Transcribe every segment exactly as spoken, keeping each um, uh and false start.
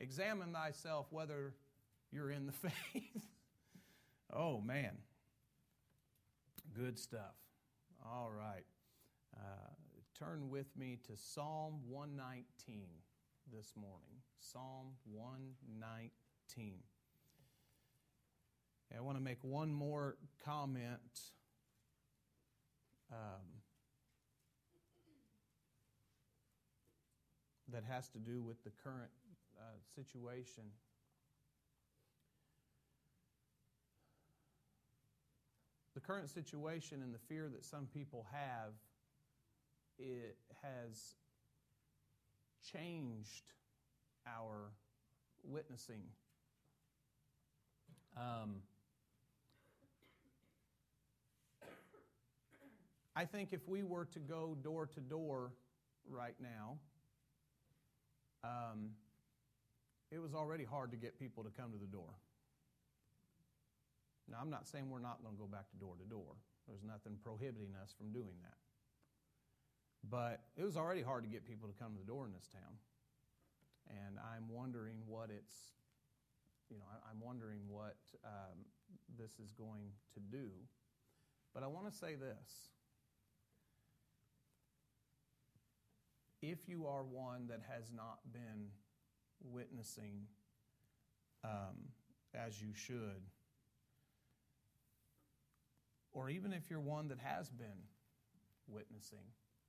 Examine thyself whether you're in the faith. Oh, man. Good stuff. All right. Uh, turn with me to Psalm one nineteen this morning. Psalm one nineteen. I want to make one more comment um, that has to do with the current uh, situation. The current situation and the fear that some people have, it has changed our witnessing. Um, I think if we were to go door to door right now, um, it was already hard to get people to come to the door. Now, I'm not saying we're not going to go back to door to door. There's nothing prohibiting us from doing that. But it was already hard to get people to come to the door in this town. And I'm wondering what it's, you know, I'm wondering what um, this is going to do. But I want to say this. If you are one that has not been witnessing um, as you should, or even if you're one that has been witnessing,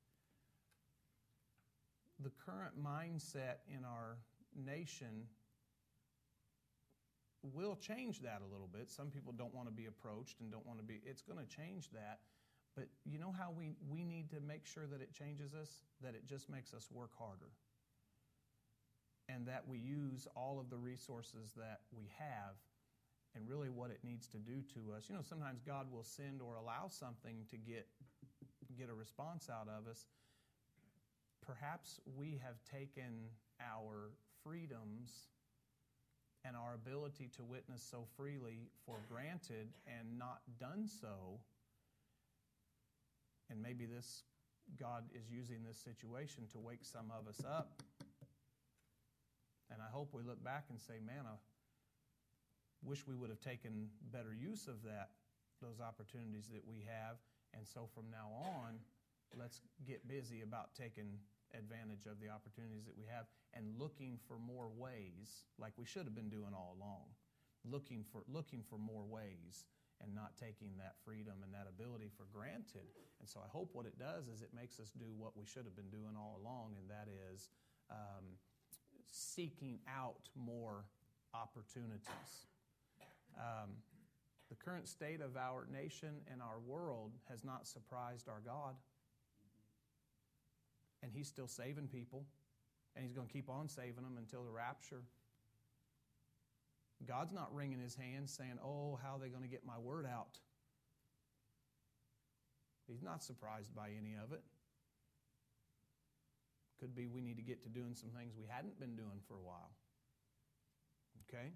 the current mindset in our nation will change that a little bit. Some people don't want to be approached and don't want to be, it's going to change that. But you know how we, we need to make sure that it changes us? That it just makes us work harder. And that we use all of the resources that we have. And really what it needs to do to us. You know, sometimes God will send or allow something to get get a response out of us. Perhaps we have taken our freedoms and our ability to witness so freely for granted and not done so. And maybe this God is using this situation to wake some of us up. And I hope we look back and say, man, I wish we would have taken better use of that, those opportunities that we have. And so from now on, let's get busy about taking advantage of the opportunities that we have and looking for more ways, like we should have been doing all along, looking for looking for more ways and not taking that freedom and that ability for granted. And so I hope what it does is it makes us do what we should have been doing all along, and that is um, seeking out more opportunities. Um, the current state of our nation and our world has not surprised our God. And He's still saving people. And He's going to keep on saving them until the rapture. God's not wringing His hands saying, oh, how are they going to get my word out? He's not surprised by any of it. Could be we need to get to doing some things we hadn't been doing for a while. Okay?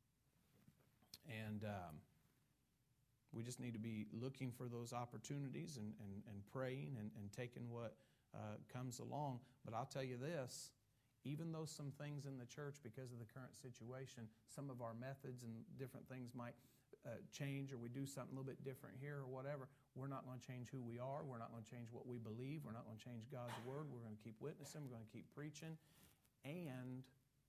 And um, we just need to be looking for those opportunities and, and, and praying and, and taking what uh, comes along. But I'll tell you this, even though some things in the church, because of the current situation, some of our methods and different things might uh, change, or we do something a little bit different here or whatever, we're not going to change who we are. We're not going to change what we believe. We're not going to change God's Word. We're going to keep witnessing. We're going to keep preaching. And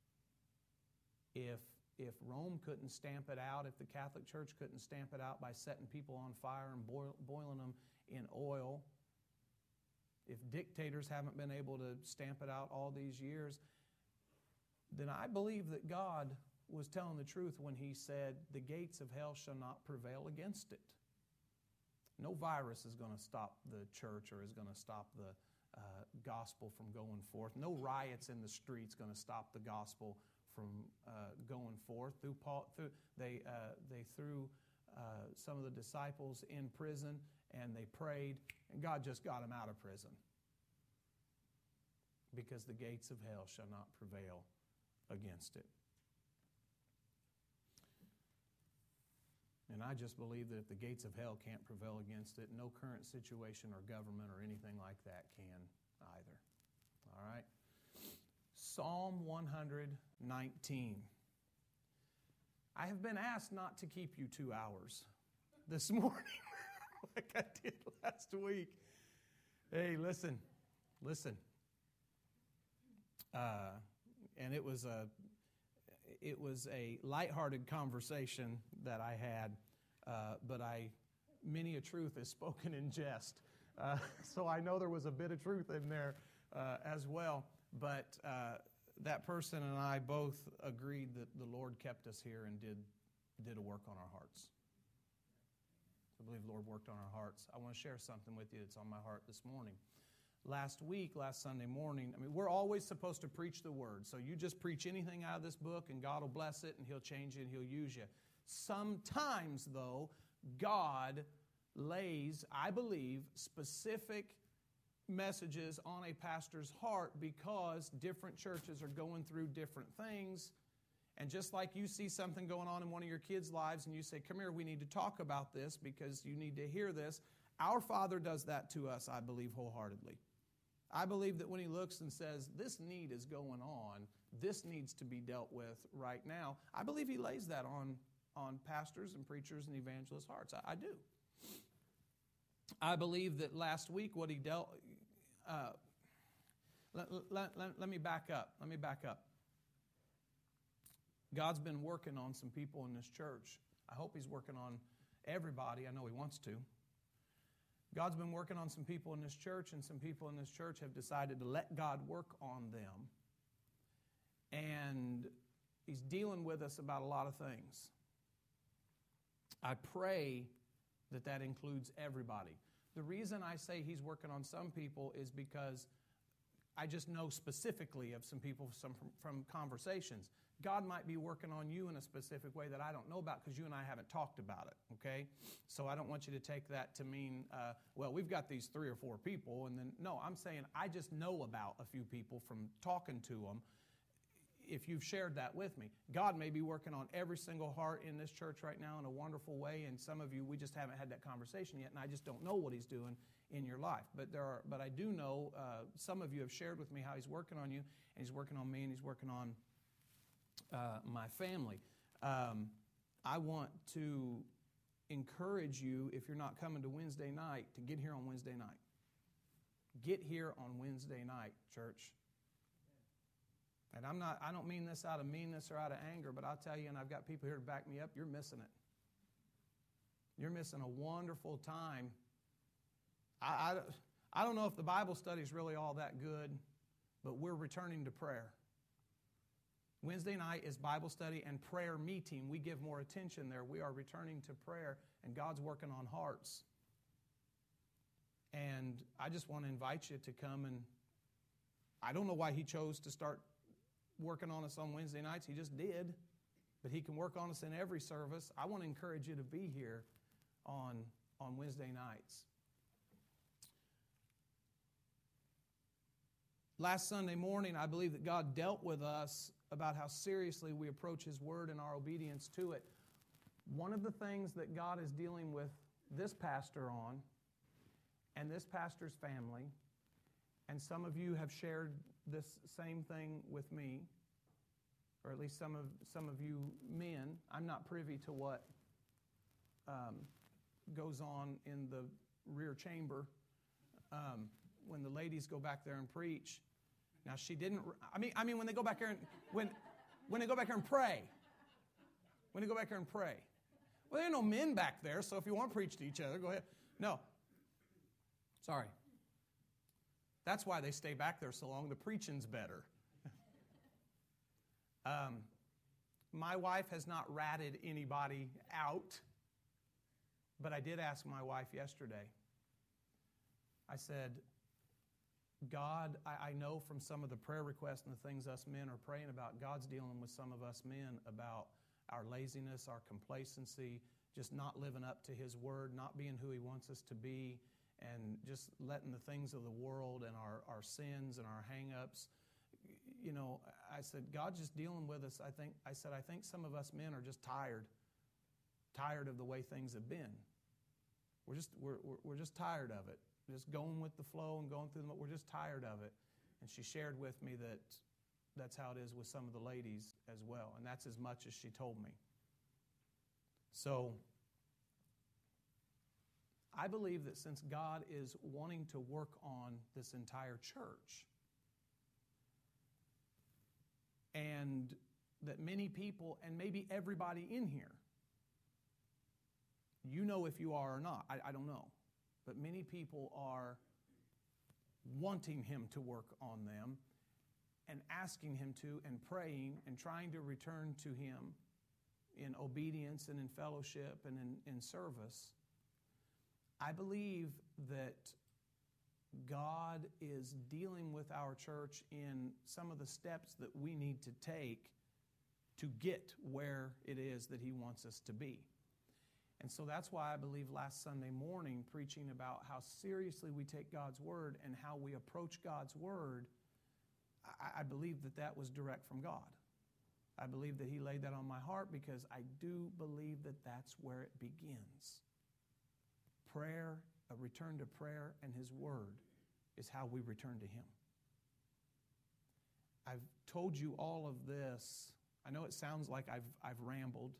if If Rome couldn't stamp it out, if the Catholic Church couldn't stamp it out by setting people on fire and boil, boiling them in oil, if dictators haven't been able to stamp it out all these years, then I believe that God was telling the truth when He said, the gates of hell shall not prevail against it. No virus is going to stop the church or is going to stop the uh, gospel from going forth. No riots in the streets going to stop the gospel from uh, going forth. Through Paul, through, they uh, they threw uh, some of the disciples in prison, and they prayed, and God just got them out of prison. Because the gates of hell shall not prevail against it. And I just believe that if the gates of hell can't prevail against it, no current situation or government or anything like that can either. All right? So Psalm one nineteen. I have been asked not to keep you two hours this morning like I did last week. Hey, listen, listen. Uh, and it was a it was a lighthearted conversation that I had, uh, but I many a truth is spoken in jest. Uh, so I know there was a bit of truth in there uh, as well. But uh, that person and I both agreed that the Lord kept us here and did did a work on our hearts. I believe the Lord worked on our hearts. I want to share something with you that's on my heart this morning. Last week, last Sunday morning, I mean, we're always supposed to preach the Word. So you just preach anything out of this book and God will bless it and He'll change it and He'll use you. Sometimes, though, God lays, I believe, specific messages on a pastor's heart because different churches are going through different things. And just like you see something going on in one of your kids' lives and you say, come here, we need to talk about this because you need to hear this. Our Father does that to us, I believe, wholeheartedly. I believe that when He looks and says, this need is going on, this needs to be dealt with right now, I believe He lays that on, on pastors and preachers and evangelists' hearts. I, I do. I believe that last week what He dealt... Uh, let, let, let, let me back up. Let me back up. God's been working on some people in this church. I hope He's working on everybody. I know He wants to. God's been working on some people in this church, and some people in this church have decided to let God work on them. And He's dealing with us about a lot of things. I pray that that includes everybody. The reason I say He's working on some people is because I just know specifically of some people some from, from conversations. God might be working on you in a specific way that I don't know about because you and I haven't talked about it, okay? So I don't want you to take that to mean, uh, well, we've got these three or four people, and then, no, I'm saying I just know about a few people from talking to them if you've shared that with me. God may be working on every single heart in this church right now in a wonderful way, and some of you, we just haven't had that conversation yet, and I just don't know what He's doing in your life. But there are, but I do know uh, some of you have shared with me how He's working on you, and He's working on me, and He's working on uh, my family. Um, I want to encourage you, if you're not coming to Wednesday night, to get here on Wednesday night. Get here on Wednesday night, church. And I'm not, I don't mean this out of meanness or out of anger, but I'll tell you, and I've got people here to back me up, you're missing it. You're missing a wonderful time. I, I, I don't know if the Bible study is really all that good, but we're returning to prayer. Wednesday night is Bible study and prayer meeting. We give more attention there. We are returning to prayer, and God's working on hearts. And I just want to invite you to come, and I don't know why He chose to start working on us on Wednesday nights. He just did. But He can work on us in every service. I want to encourage you to be here on, on Wednesday nights. Last Sunday morning, I believe that God dealt with us about how seriously we approach His Word and our obedience to it. One of the things that God is dealing with this pastor on, and this pastor's family, and some of you have shared this same thing with me, or at least some of some of you men. I'm not privy to what um, goes on in the rear chamber um, when the ladies go back there and preach. Now she didn't. I mean, I mean when they go back there and when when they go back there and pray. When they go back there and pray. Well, there are no men back there, so if you want to preach to each other, go ahead. No. Sorry. That's why they stay back there so long. The preaching's better. um, my wife has not ratted anybody out, but I did ask my wife yesterday. I said, God, I, I know from some of the prayer requests and the things us men are praying about, God's dealing with some of us men about our laziness, our complacency, just not living up to His Word, not being who He wants us to be, and just letting the things of the world and our, our sins and our hang-ups. You know, I said, God's just dealing with us. I think I said, I think some of us men are just tired, tired of the way things have been. We're just we're we're, we're just tired of it. Just going with the flow and going through them. We're just tired of it. And she shared with me that that's how it is with some of the ladies as well. And that's as much as she told me. So I believe that since God is wanting to work on this entire church, and that many people, and maybe everybody in here, you know if you are or not, I, I don't know, but many people are wanting Him to work on them and asking Him to and praying and trying to return to Him in obedience and in fellowship and in, in service. I believe that God is dealing with our church in some of the steps that we need to take to get where it is that He wants us to be. And so that's why I believe last Sunday morning, preaching about how seriously we take God's Word and how we approach God's Word, I, I believe that that was direct from God. I believe that He laid that on my heart because I do believe that that's where it begins. Prayer, a return to prayer and His Word is how we return to Him. I've told you all of this. I know it sounds like I've, I've rambled.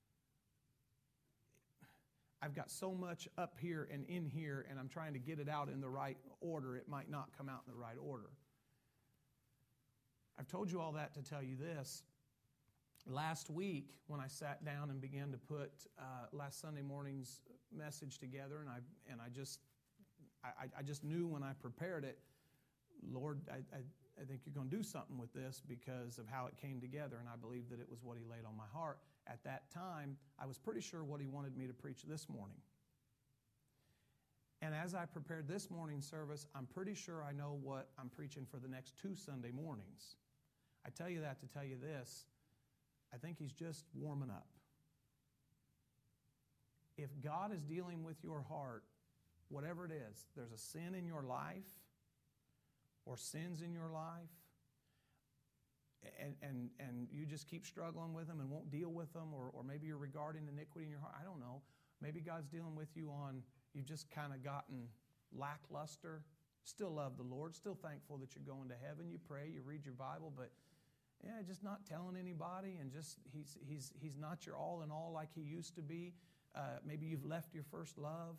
I've got so much up here and in here, and I'm trying to get it out in the right order. It might not come out in the right order. I've told you all that to tell you this. Last week, when I sat down and began to put uh, last Sunday morning's message together, and I and I just I, I just knew when I prepared it, Lord, I, I, I think you're going to do something with this because of how it came together, and I believe that it was what He laid on my heart. At that time, I was pretty sure what He wanted me to preach this morning. And as I prepared this morning's service, I'm pretty sure I know what I'm preaching for the next two Sunday mornings. I tell you that to tell you this. I think He's just warming up. If God is dealing with your heart, whatever it is, there's a sin in your life or sins in your life, and, and, and you just keep struggling with them and won't deal with them, or, or maybe you're regarding iniquity in your heart. I don't know. Maybe God's dealing with you on, you've just kind of gotten lackluster, still love the Lord, still thankful that you're going to heaven, you pray, you read your Bible, but yeah, just not telling anybody, and just he's he's he's not your all in all like He used to be. Uh, maybe you've left your first love.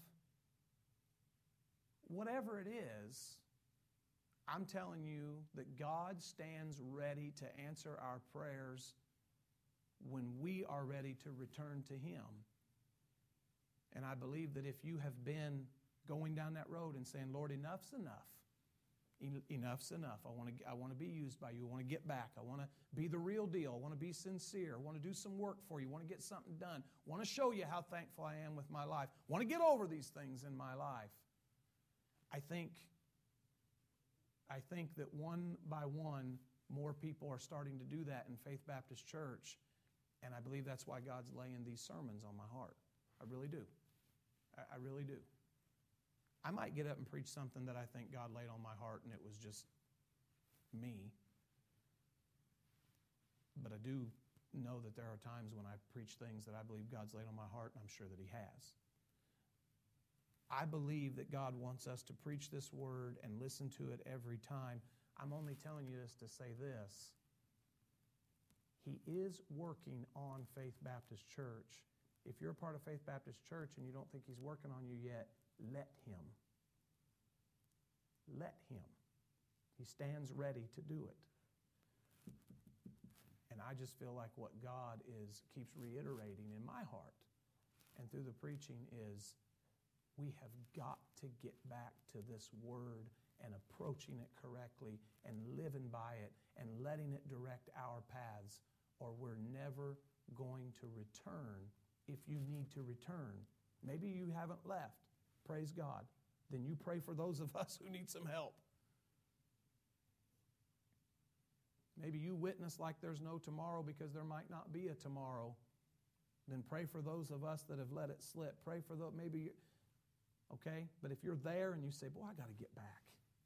Whatever it is, I'm telling you that God stands ready to answer our prayers when we are ready to return to Him. And I believe that if you have been going down that road and saying, Lord, enough's enough. Enough's enough. I want to I want to be used by you. I want to get back. I want to be the real deal. I want to be sincere. I want to do some work for you. I want to get something done. I want to show you how thankful I am with my life. I want to get over these things in my life. I think, I think that one by one, more people are starting to do that in Faith Baptist Church. And I believe that's why God's laying these sermons on my heart. I really do. I, I really do. I might get up and preach something that I think God laid on my heart and it was just me. But I do know that there are times when I preach things that I believe God's laid on my heart, and I'm sure that He has. I believe that God wants us to preach this word and listen to it every time. I'm only telling you this to say this. He is working on Faith Baptist Church. If you're a part of Faith Baptist Church and you don't think He's working on you yet, let Him. Let Him. He stands ready to do it. And I just feel like what God is keeps reiterating in my heart and through the preaching is we have got to get back to this word and approaching it correctly and living by it and letting it direct our paths, or we're never going to return if you need to return. Maybe you haven't left. Praise God. Then you pray for those of us who need some help. Maybe you witness like there's no tomorrow because there might not be a tomorrow. Then pray for those of us that have let it slip. Pray for those, maybe, okay? But if you're there and you say, boy, I got to get back.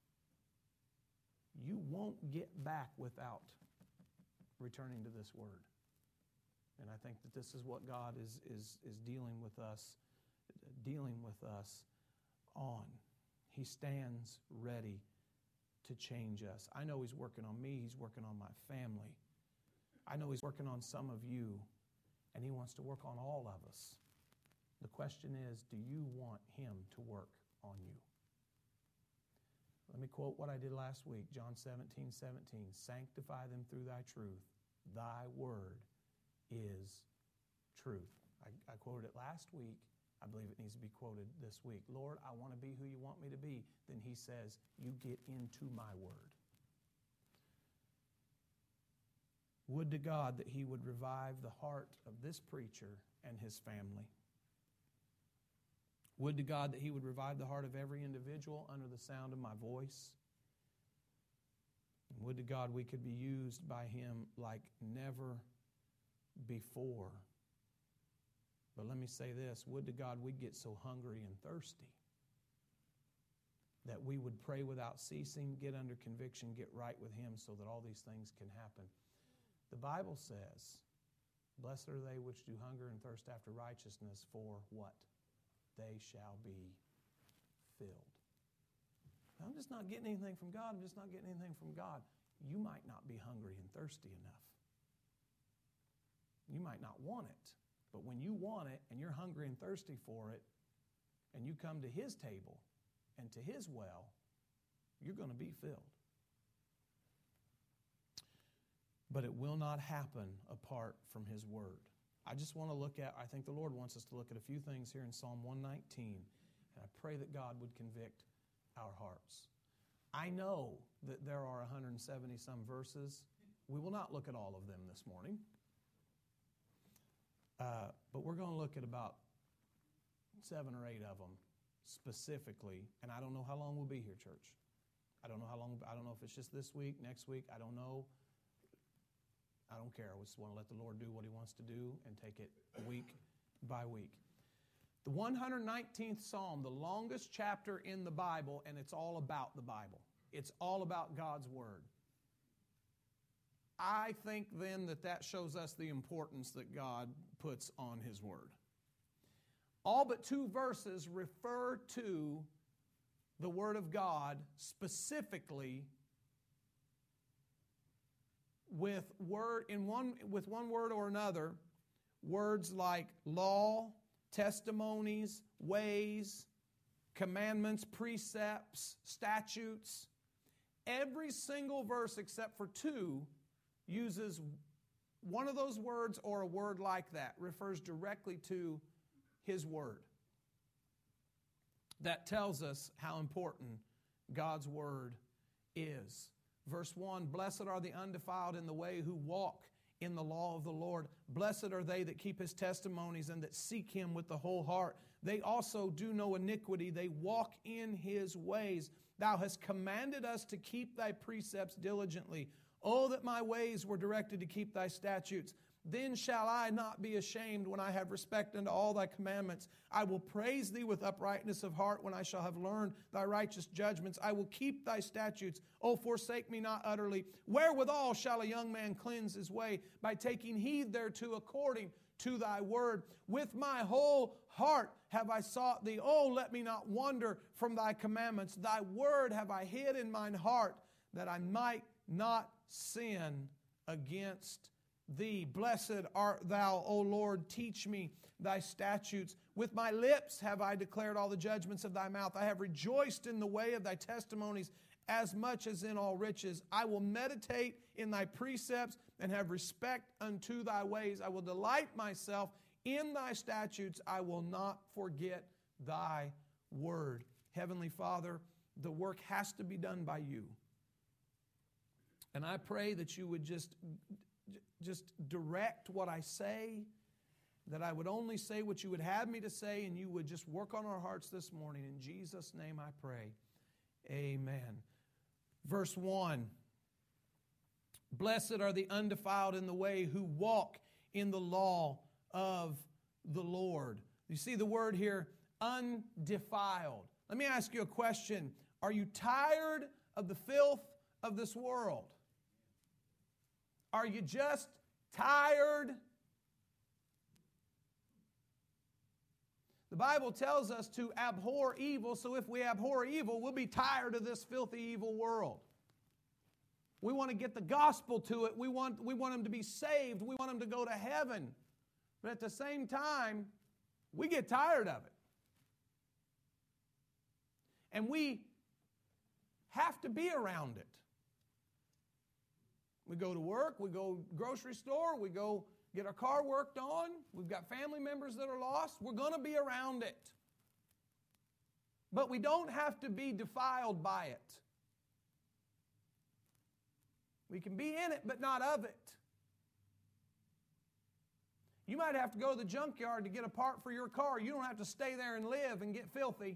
You won't get back without returning to this word. And I think that this is what God is, is, is dealing with us, dealing with us on. He stands ready to change us. I know He's working on me. He's working on my family. I know He's working on some of you, and He wants to work on all of us. The question is, do you want Him to work on you? Let me quote what I did last week, John seventeen seventeen. Sanctify them through thy truth. Thy word is truth. I, I quoted it last week. I believe it needs to be quoted this week. Lord, I want to be who you want me to be. Then He says, you get into my word. Would to God that He would revive the heart of this preacher and his family. Would to God that He would revive the heart of every individual under the sound of my voice. And would to God we could be used by Him like never before. But let me say this, would to God we'd get so hungry and thirsty that we would pray without ceasing, get under conviction, get right with Him so that all these things can happen. The Bible says, blessed are they which do hunger and thirst after righteousness, for what? They shall be filled. Now, I'm just not getting anything from God. I'm just not getting anything from God. You might not be hungry and thirsty enough. You might not want it. But when you want it and you're hungry and thirsty for it, and you come to His table and to His well, you're going to be filled. But it will not happen apart from His word. I just want to look at, I think the Lord wants us to look at a few things here in Psalm one nineteen, and I pray that God would convict our hearts. I know that there are one hundred seventy some verses. We will not look at all of them this morning. Uh, but we're going to look at about seven or eight of them specifically, and I don't know how long we'll be here, church. I don't know how long, I don't know if it's just this week, next week, I don't know. I don't care. We just want to let the Lord do what He wants to do and take it week by week. The one hundred nineteenth Psalm, the longest chapter in the Bible, and it's all about the Bible. It's all about God's Word. I think then that that shows us the importance that God puts on His Word. All but two verses refer to the Word of God specifically with word in one with one word or another, words like law, testimonies, ways, commandments, precepts, statutes. Every single verse except for two uses one of those words or a word like that, refers directly to His Word. That tells us how important God's Word is. Verse one, blessed are the undefiled in the way who walk in the law of the Lord. Blessed are they that keep His testimonies and that seek Him with the whole heart. They also do no iniquity. They walk in His ways. Thou hast commanded us to keep Thy precepts diligently. Oh, that my ways were directed to keep Thy statutes. Then shall I not be ashamed when I have respect unto all Thy commandments. I will praise Thee with uprightness of heart when I shall have learned Thy righteous judgments. I will keep Thy statutes. O forsake me not utterly. Wherewithal shall a young man cleanse his way? By taking heed thereto according to Thy word. With my whole heart have I sought Thee. Oh, let me not wander from Thy commandments. Thy word have I hid in mine heart, that I might not sin against Thee. Blessed art Thou, O Lord, teach me Thy statutes. With my lips have I declared all the judgments of Thy mouth. I have rejoiced in the way of Thy testimonies as much as in all riches. I will meditate in Thy precepts and have respect unto Thy ways. I will delight myself in Thy statutes. I will not forget Thy word. Heavenly Father, the work has to be done by You. And I pray that You would just Just direct what I say, that I would only say what You would have me to say, and You would just work on our hearts this morning. In Jesus' name I pray. Amen. Verse one. Blessed are the undefiled in the way who walk in the law of the Lord. You see the word here, undefiled. Let me ask you a question. Are you tired of the filth of this world? Are you just tired? The Bible tells us to abhor evil, so if we abhor evil, we'll be tired of this filthy, evil world. We want to get the gospel to it. We want, we want them to be saved. We want them to go to heaven. But at the same time, we get tired of it. And we have to be around it. We go to work, we go grocery store, we go get our car worked on. We've got family members that are lost. We're going to be around it. But we don't have to be defiled by it. We can be in it, but not of it. You might have to go to the junkyard to get a part for your car. You don't have to stay there and live and get filthy.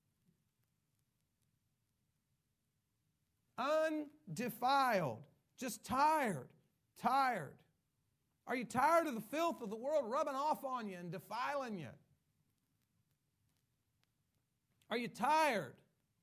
Undefiled. Just tired. Tired. Are you tired of the filth of the world rubbing off on you and defiling you? Are you tired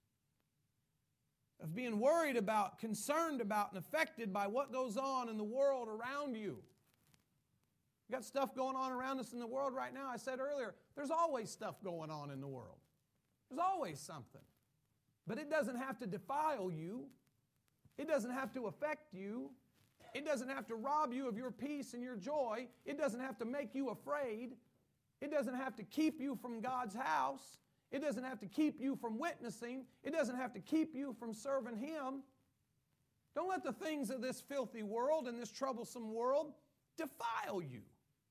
of being worried about, concerned about, and affected by what goes on in the world around you? We've got stuff going on around us in the world right now. I said earlier, there's always stuff going on in the world. There's always something. But it doesn't have to defile you. It doesn't have to affect you. It doesn't have to rob you of your peace and your joy. It doesn't have to make you afraid. It doesn't have to keep you from God's house. It doesn't have to keep you from witnessing. It doesn't have to keep you from serving Him. Don't let the things of this filthy world and this troublesome world defile you.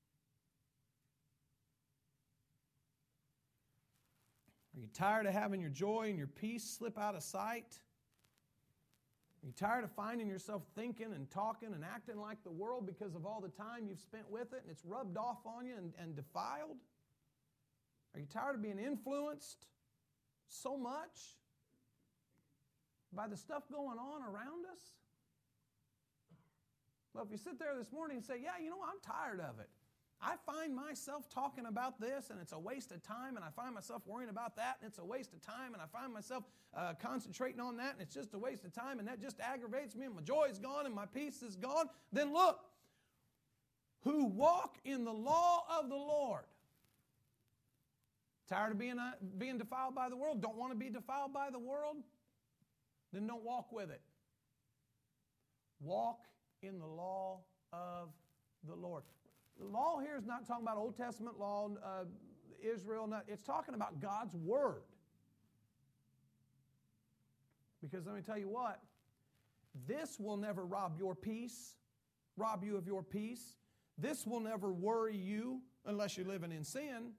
Are you tired of having your joy and your peace slip out of sight? Are you tired of finding yourself thinking and talking and acting like the world because of all the time you've spent with it and it's rubbed off on you and, and defiled? Are you tired of being influenced so much by the stuff going on around us? Well, if you sit there this morning and say, yeah, you know, I'm tired of it. I find myself talking about this and it's a waste of time, and I find myself worrying about that and it's a waste of time, and I find myself uh, concentrating on that and it's just a waste of time, and that just aggravates me and my joy is gone and my peace is gone. Then look, who walk in the law of the Lord. Tired of being, uh, being defiled by the world? Don't want to be defiled by the world? Then don't walk with it. Walk in the law of the Lord. The law here is not talking about Old Testament law, uh, Israel. Not, it's talking about God's Word. Because let me tell you what, this will never rob your peace, rob you of your peace. This will never worry you unless you're living in sin.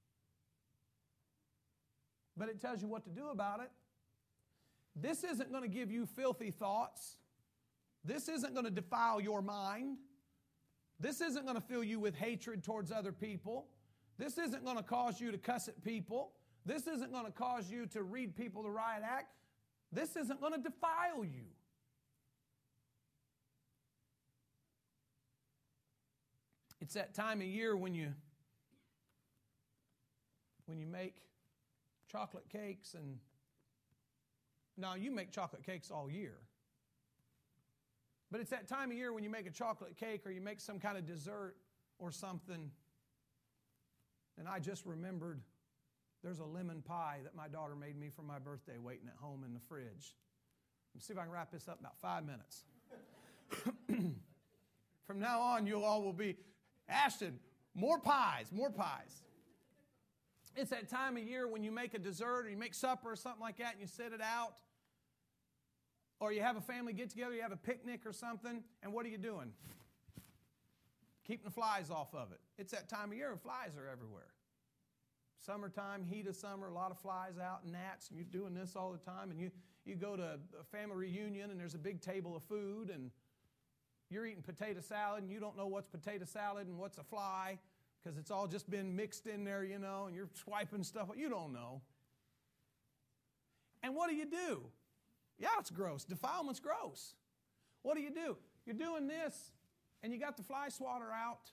But it tells you what to do about it. This isn't going to give you filthy thoughts. This isn't going to defile your mind. This isn't going to fill you with hatred towards other people. This isn't going to cause you to cuss at people. This isn't going to cause you to read people the riot act. This isn't going to defile you. It's that time of year when you when you make chocolate cakes, and now you make chocolate cakes all year. But it's that time of year when you make a chocolate cake or you make some kind of dessert or something. And I just remembered there's a lemon pie that my daughter made me for my birthday waiting at home in the fridge. Let's see if I can wrap this up in about five minutes. From now on, you all will be, Ashton, more pies, more pies. It's that time of year when you make a dessert or you make supper or something like that and you set it out. Or you have a family get-together, you have a picnic or something, and what are you doing? Keeping the flies off of it. It's that time of year and flies are everywhere. Summertime, heat of summer, a lot of flies out, gnats, and you're doing this all the time, and you, you go to a family reunion and there's a big table of food, and you're eating potato salad, and you don't know what's potato salad and what's a fly, because it's all just been mixed in there, you know, and you're swiping stuff. You don't know. And what do you do? Yeah, it's gross. Defilement's gross. What do you do? You're doing this, and you got the fly swatter out.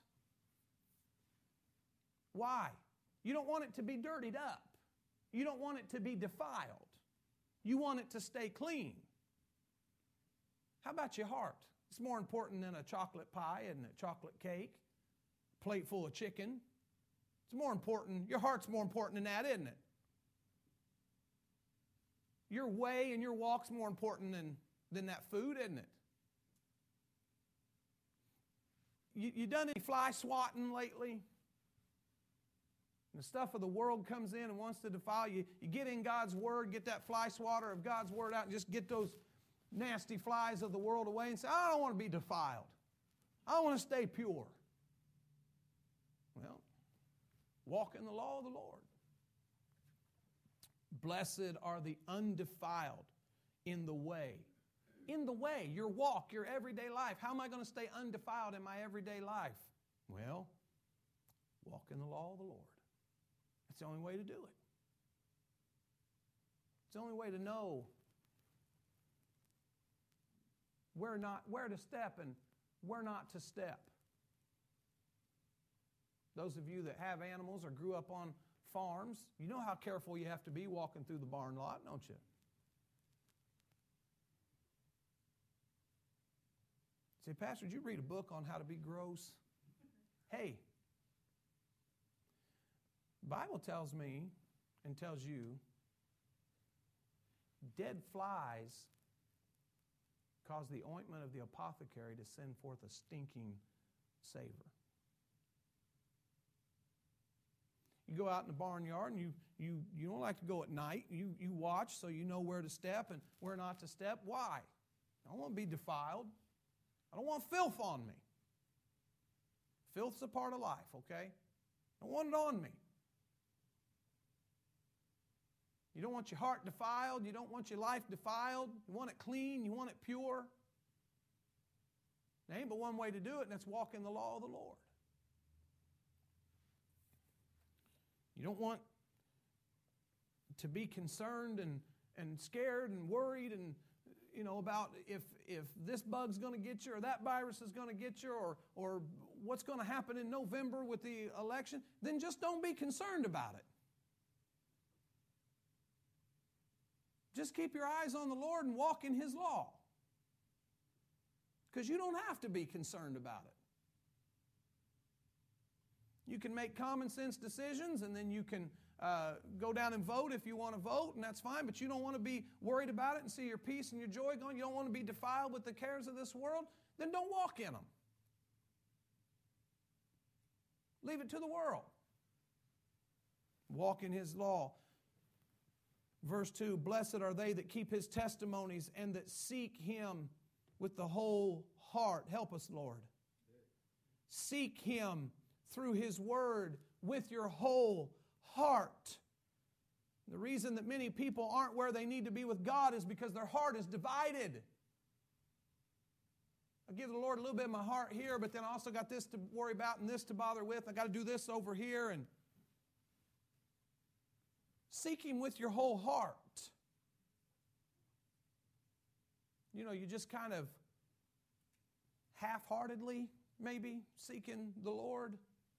Why? You don't want it to be dirtied up. You don't want it to be defiled. You want it to stay clean. How about your heart? It's more important than a chocolate pie and a chocolate cake, a plate full of chicken. It's more important. Your heart's more important than that, isn't it? Your way and your walk's more important than, than that food, isn't it? you, you done any fly swatting lately? And the stuff of the world comes in and wants to defile you. You get in God's Word, get that fly swatter of God's Word out, and just get those nasty flies of the world away and say, I don't want to be defiled. I want to stay pure. Well, walk in the law of the Lord. Blessed are the undefiled in the way. In the way, your walk, your everyday life. How am I going to stay undefiled in my everyday life? Well, walk in the law of the Lord. That's the only way to do it. It's the only way to know where not where to step and where not to step. Those of you that have animals or grew up on farms, you know how careful you have to be walking through the barn lot, don't you? Say, Pastor, did you read a book on how to be gross? Hey, the Bible tells me and tells you dead flies cause the ointment of the apothecary to send forth a stinking savor. You go out in the barnyard and you, you, you don't like to go at night. You, you watch so you know where to step and where not to step. Why? I don't want to be defiled. I don't want filth on me. Filth's a part of life, okay? I don't want it on me. You don't want your heart defiled. You don't want your life defiled. You want it clean. You want it pure. There ain't but one way to do it, and that's walk in the law of the Lord. You don't want to be concerned and, and scared and worried and, you know, about if, if this bug's going to get you or that virus is going to get you or, or what's going to happen in November with the election. Then just don't be concerned about it. Just keep your eyes on the Lord and walk in His law. Because you don't have to be concerned about it. You can make common sense decisions and then you can uh, go down and vote if you want to vote, and that's fine, but you don't want to be worried about it and see your peace and your joy going. You don't want to be defiled with the cares of this world, then don't walk in them. Leave it to the world. Walk in His law. Verse two, blessed are they that keep His testimonies and that seek Him with the whole heart. Help us, Lord. Seek Him through His Word with your whole heart. The reason that many people aren't where they need to be with God is because their heart is divided. I give the Lord a little bit of my heart here, but then I also got this to worry about and this to bother with. I got to do this over here. And seek Him with your whole heart. You know, you just kind of half-heartedly, maybe, seeking the Lord.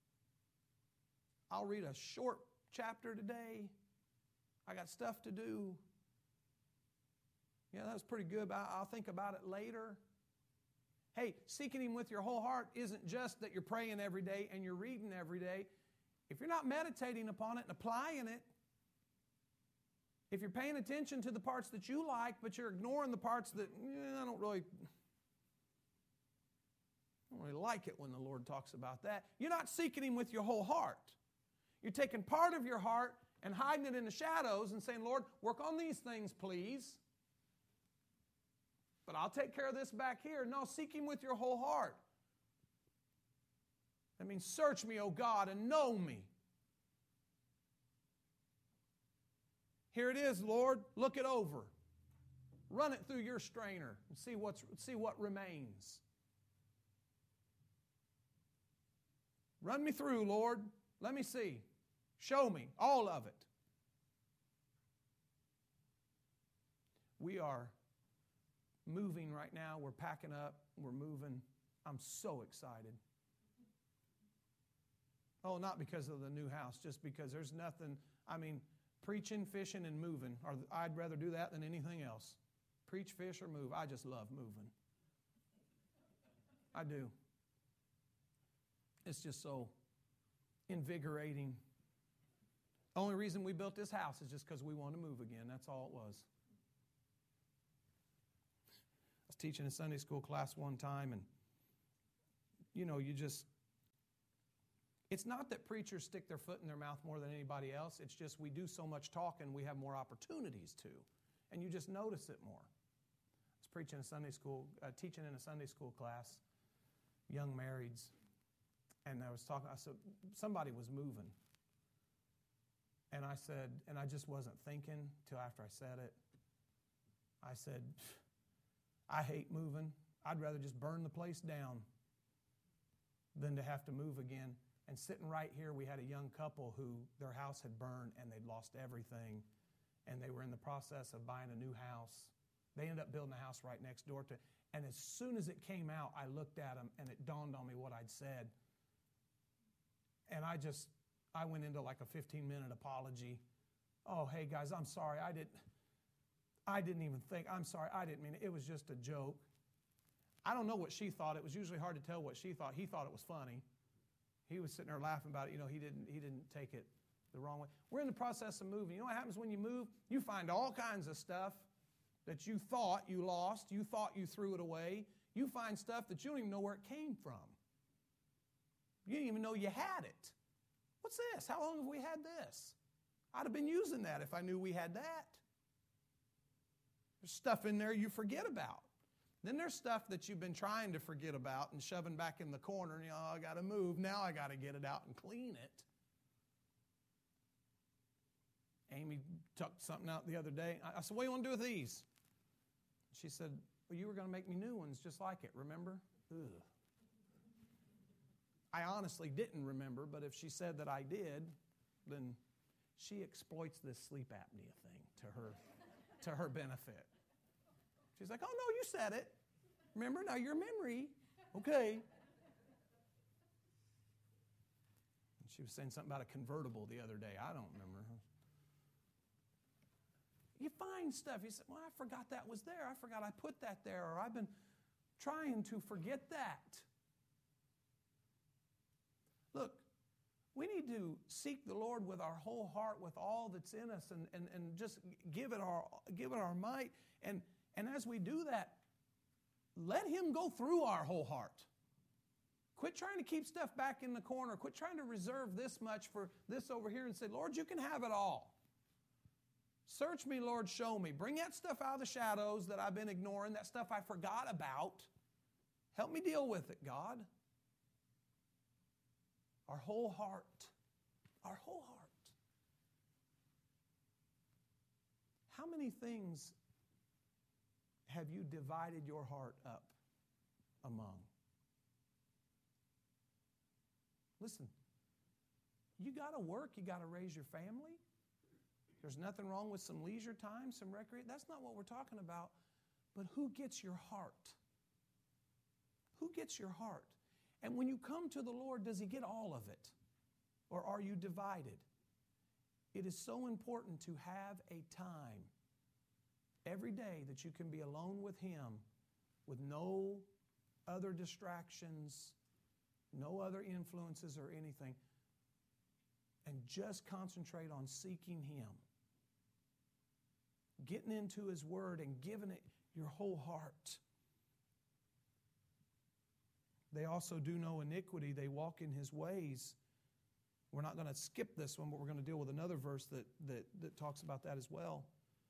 I'll read a short chapter today. I got stuff to do. Yeah, that was pretty good, but I'll think about it later. Hey, seeking Him with your whole heart isn't just that you're praying every day and you're reading every day. If you're not meditating upon it and applying it, if you're paying attention to the parts that you like, but you're ignoring the parts that, eh, I don't really, I don't really like it when the Lord talks about that, you're not seeking Him with your whole heart. You're taking part of your heart and hiding it in the shadows and saying, Lord, work on these things, please. But I'll take care of this back here. No, seek Him with your whole heart. That means search me, O God, and know me. Here it is, Lord. Look it over. Run it through your strainer and see what's see what remains. Run me through, Lord. Let me see. Show me all of it. We are moving right now. We're packing up. We're moving. I'm so excited. Oh, not because of the new house, just because there's nothing, I mean, preaching, fishing, and moving. Or I'd rather do that than anything else. Preach, fish, or move. I just love moving. I do. It's just so invigorating. Only reason we built this house is just because we wanted to move again. That's all it was. I was teaching a Sunday school class one time, and you know, you just, it's not that preachers stick their foot in their mouth more than anybody else. It's just we do so much talking, we have more opportunities to. And you just notice it more. I was preaching a Sunday school, uh, teaching in a Sunday school class, young marrieds, and I was talking, I said, somebody was moving. And I said, and I just wasn't thinking till after I said it. I said, I hate moving. I'd rather just burn the place down than to have to move again. And sitting right here, we had a young couple who their house had burned and they'd lost everything. And they were in the process of buying a new house. They ended up building a house right next door to it. And as soon as it came out, I looked at them and it dawned on me what I'd said. And I just, I went into like a fifteen-minute apology. Oh, hey, guys, I'm sorry. I didn't, I didn't even think. I'm sorry. I didn't mean it. It was just a joke. I don't know what she thought. It was usually hard to tell what she thought. He thought it was funny. He was sitting there laughing about it. You know, he didn't, he didn't take it the wrong way. We're in the process of moving. You know what happens when you move? You find all kinds of stuff that you thought you lost. You thought you threw it away. You find stuff that you don't even know where it came from. You didn't even know you had it. What's this? How long have we had this? I'd have been using that if I knew we had that. There's stuff in there you forget about. Then there's stuff that you've been trying to forget about and shoving back in the corner. You know, I got to move. Now I got to get it out and clean it. Amy tucked something out the other day. I said, what do you want to do with these? She said, well, you were going to make me new ones just like it, remember? Ugh. I honestly didn't remember, but if she said that I did, then she exploits this sleep apnea thing to her, to her benefit. She's like, oh, no, you said it. Remember? Now your memory. Okay. And she was saying something about a convertible the other day. I don't remember. You find stuff. You say, well, I forgot that was there. I forgot I put that there, or I've been trying to forget that. Look, we need to seek the Lord with our whole heart, with all that's in us, and, and, and just give it our give it our might. And, and as we do that, let Him go through our whole heart. Quit trying to keep stuff back in the corner. Quit trying to reserve this much for this over here and say, Lord, you can have it all. Search me, Lord, show me. Bring that stuff out of the shadows that I've been ignoring, that stuff I forgot about. Help me deal with it, God. Our whole heart. Our whole heart. How many things have you divided your heart up among? Listen, you got to work, you got to raise your family. There's nothing wrong with some leisure time, some recreation. That's not what we're talking about. But who gets your heart? Who gets your heart? And when you come to the Lord, does He get all of it? Or are you divided? It is so important to have a time every day that you can be alone with Him with no other distractions, no other influences or anything, and just concentrate on seeking Him. Getting into His Word and giving it your whole heart. They also do no iniquity. They walk in His ways. We're not going to skip this one, but we're going to deal with another verse that, that, that talks about that as well.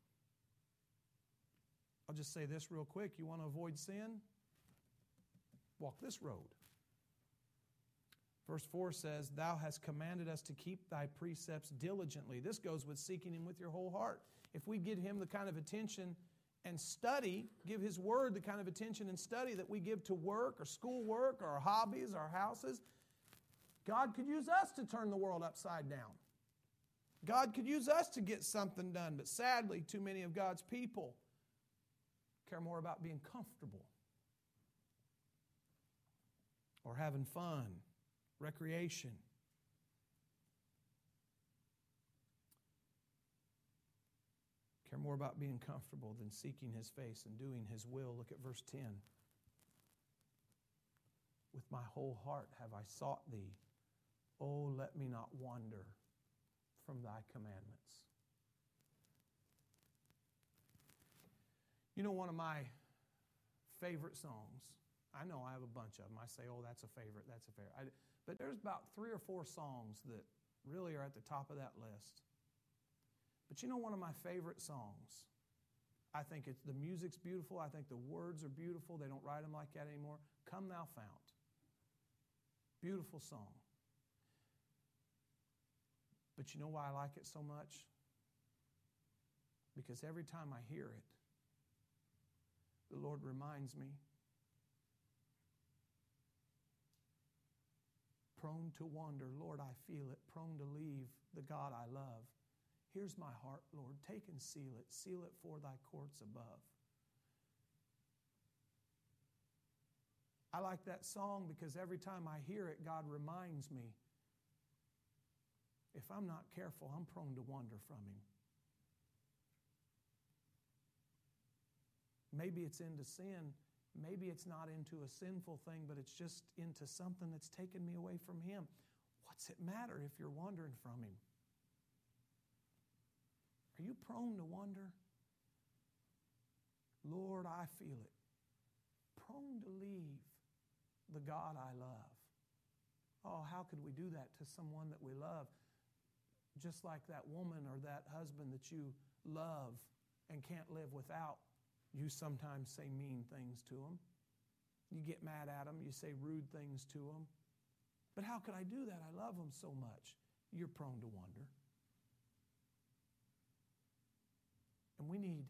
I'll just say this real quick. You want to avoid sin? Walk this road. Verse four says, Thou hast commanded us to keep Thy precepts diligently. This goes with seeking Him with your whole heart. If we give Him the kind of attention and study, give His Word the kind of attention and study that we give to work or school work or our hobbies, our houses, God could use us to turn the world upside down. God could use us to get something done, but sadly, too many of God's people care more about being comfortable or having fun, recreation. Care more about being comfortable than seeking His face and doing His will. Look at verse ten. With my whole heart have I sought Thee. Oh, let me not wander from Thy commandments. You know, one of my favorite songs, I know I have a bunch of them. I say, oh, that's a favorite, that's a favorite. I, but there's about three or four songs that really are at the top of that list. But you know one of my favorite songs? I think it's the music's beautiful. I think the words are beautiful. They don't write them like that anymore. Come Thou Fount. Beautiful song. But you know why I like it so much? Because every time I hear it, the Lord reminds me, prone to wander, Lord, I feel it, prone to leave the God I love. Here's my heart, Lord. Take and seal it. Seal it for thy courts above. I like that song because every time I hear it, God reminds me, if I'm not careful, I'm prone to wander from Him. Maybe it's into sin. Maybe it's not into a sinful thing, but it's just into something that's taken me away from Him. What's it matter if you're wandering from Him? Are you prone to wander? Lord, I feel it. Prone to leave the God I love. Oh, how could we do that to someone that we love? Just like that woman or that husband that you love and can't live without. You sometimes say mean things to them. You get mad at them. You say rude things to them. But how could I do that? I love them so much. You're prone to wander. And we need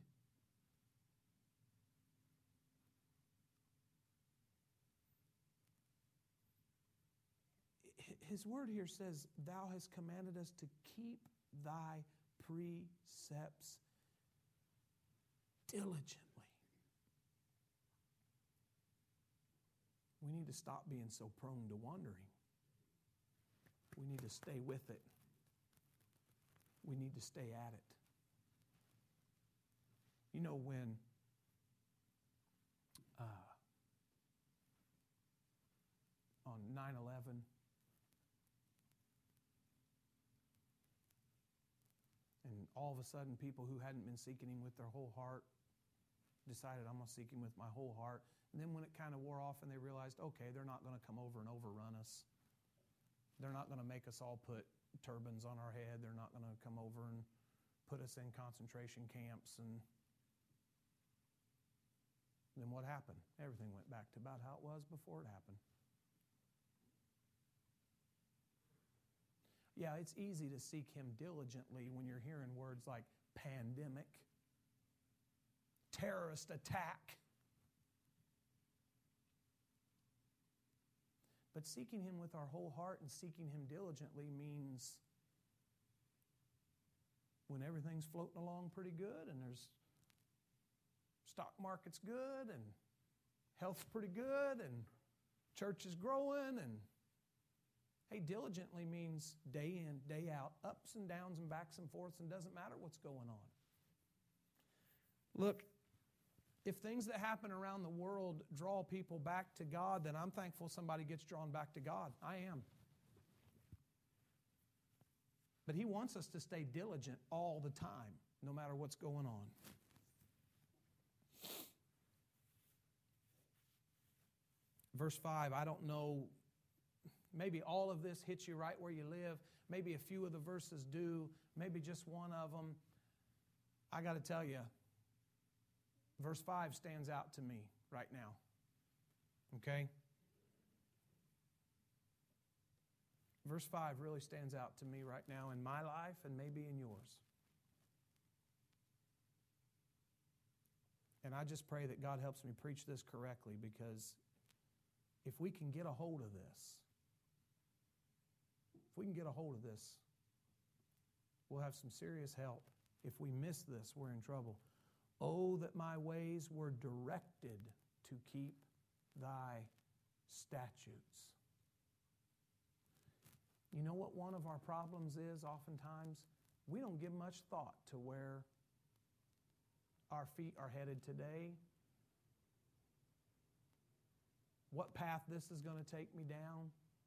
His word here says, Thou hast commanded us to keep Thy precepts diligently. We need to stop being so prone to wandering. We need to stay with it. We need to stay at it. You know, when uh, on nine eleven, and all of a sudden people who hadn't been seeking Him with their whole heart decided, I'm going to seek Him with my whole heart. And then when it kind of wore off and they realized, okay, they're not going to come over and overrun us. They're not going to make us all put turbans on our head. They're not going to come over and put us in concentration camps. And then what happened? Everything went back to about how it was before it happened. Yeah, it's easy to seek Him diligently when you're hearing words like pandemic, terrorist attack. But seeking Him with our whole heart and seeking Him diligently means when everything's floating along pretty good and there's stock market's good and health's pretty good and church is growing, and hey, diligently means day in, day out, ups and downs and backs and forths, and doesn't matter what's going on. Look, if things that happen around the world draw people back to God, then I'm thankful somebody gets drawn back to God. I am. But He wants us to stay diligent all the time, no matter what's going on. Verse five, I don't know, maybe all of this hits you right where you live. Maybe a few of the verses do. Maybe just one of them. I got to tell you, verse five stands out to me right now. Okay? Verse five really stands out to me right now in my life and maybe in yours. And I just pray that God helps me preach this correctly, because if we can get a hold of this, if we can get a hold of this, we'll have some serious help. If we miss this, we're in trouble. Oh, that my ways were directed to keep Thy statutes. You know what one of our problems is oftentimes? We don't give much thought to where our feet are headed today, what path this is going to take me down.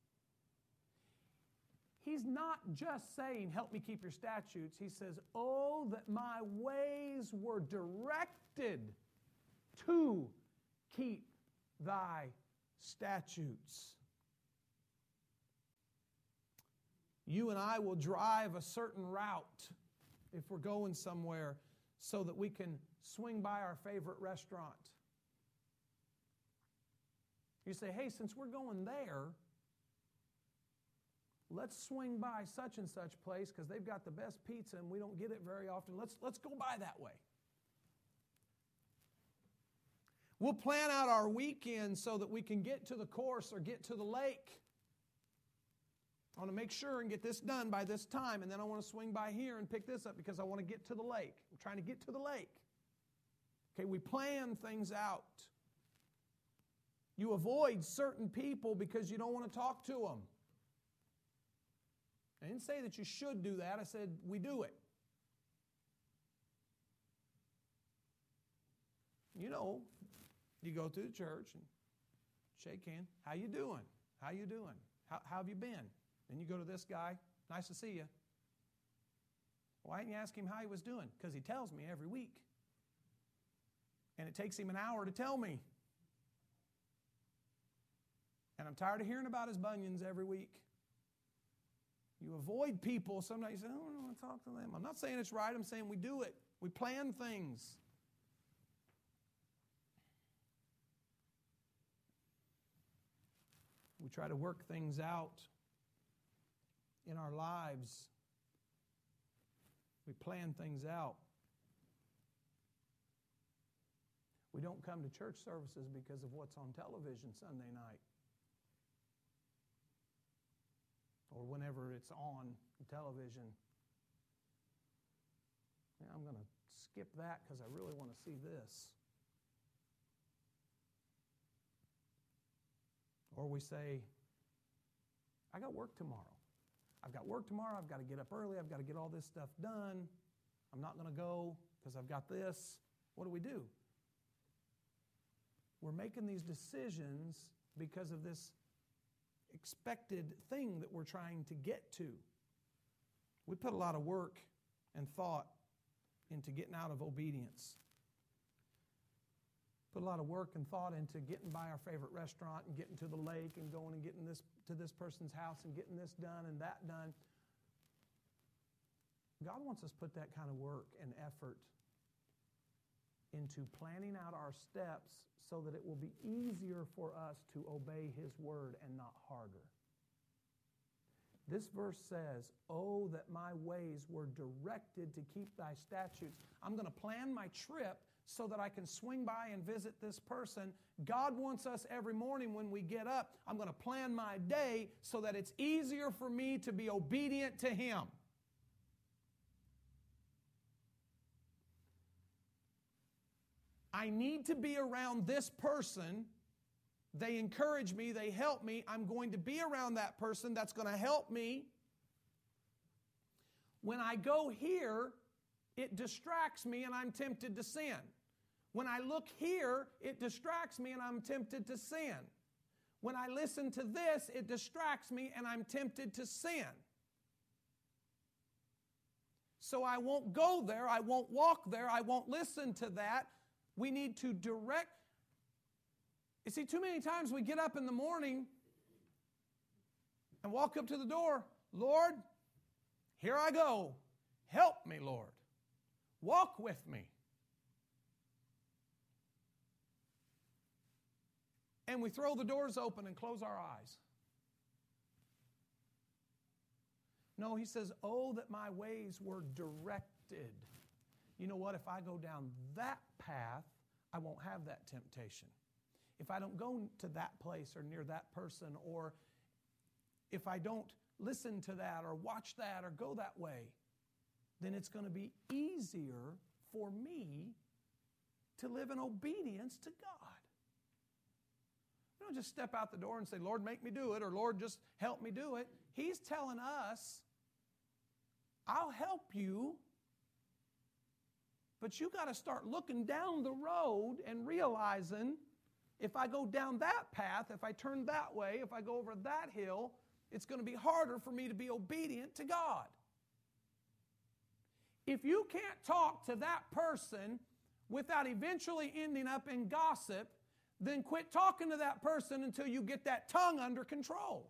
He's not just saying, help me keep your statutes. He says, oh, that my ways were directed to keep Thy statutes. You and I will drive a certain route if we're going somewhere so that we can swing by our favorite restaurant. You say, hey, since we're going there, let's swing by such and such place because they've got the best pizza and we don't get it very often. Let's, let's go by that way. We'll plan out our weekend so that we can get to the course or get to the lake. I want to make sure and get this done by this time, and then I want to swing by here and pick this up because I want to get to the lake. I'm trying to get to the lake. Okay, we plan things out. You avoid certain people because you don't want to talk to them. I didn't say that you should do that. I said we do it. You know, you go to the church and shake hands. How you doing? How you doing? How, how have you been? Then you go to this guy. Nice to see you. Why didn't you ask him how he was doing? Because he tells me every week. And it takes him an hour to tell me. And I'm tired of hearing about his bunions every week. You avoid people. Sometimes you say, oh, I don't want to talk to them. I'm not saying it's right. I'm saying we do it. We plan things. We try to work things out in our lives. We plan things out. We don't come to church services because of what's on television Sunday night. Or whenever it's on television. Yeah, I'm going to skip that because I really want to see this. Or we say, I got work tomorrow. I've got work tomorrow. I've got to get up early. I've got to get all this stuff done. I'm not going to go because I've got this. What do we do? We're making these decisions because of this expected thing that we're trying to get to. We put a lot of work and thought into getting out of obedience. Put a lot of work and thought into getting by our favorite restaurant and getting to the lake and going and getting this to this person's house and getting this done and that done. God wants us to put that kind of work and effort into planning out our steps so that it will be easier for us to obey His word and not harder. This verse says, oh, that my ways were directed to keep thy statutes. I'm going to plan my trip so that I can swing by and visit this person. God wants us every morning when we get up, I'm going to plan my day so that it's easier for me to be obedient to Him. I need to be around this person. They encourage me, they help me. I'm going to be around that person that's going to help me. When I go here, it distracts me and I'm tempted to sin. When I look here, it distracts me and I'm tempted to sin. When I listen to this, it distracts me and I'm tempted to sin. So I won't go there, I won't walk there, I won't listen to that. We need to direct. You see, too many times we get up in the morning and walk up to the door. Lord, here I go. Help me, Lord. Walk with me. And we throw the doors open and close our eyes. No, he says, oh, that my ways were directed. You know what? If I go down that path, I won't have that temptation. If I don't go to that place or near that person, or if I don't listen to that or watch that or go that way, then it's going to be easier for me to live in obedience to God. You don't just step out the door and say, Lord, make me do it, or Lord, just help me do it. He's telling us, I'll help you, but you got to start looking down the road and realizing if I go down that path, if I turn that way, if I go over that hill, it's going to be harder for me to be obedient to God. If you can't talk to that person without eventually ending up in gossip, then quit talking to that person until you get that tongue under control.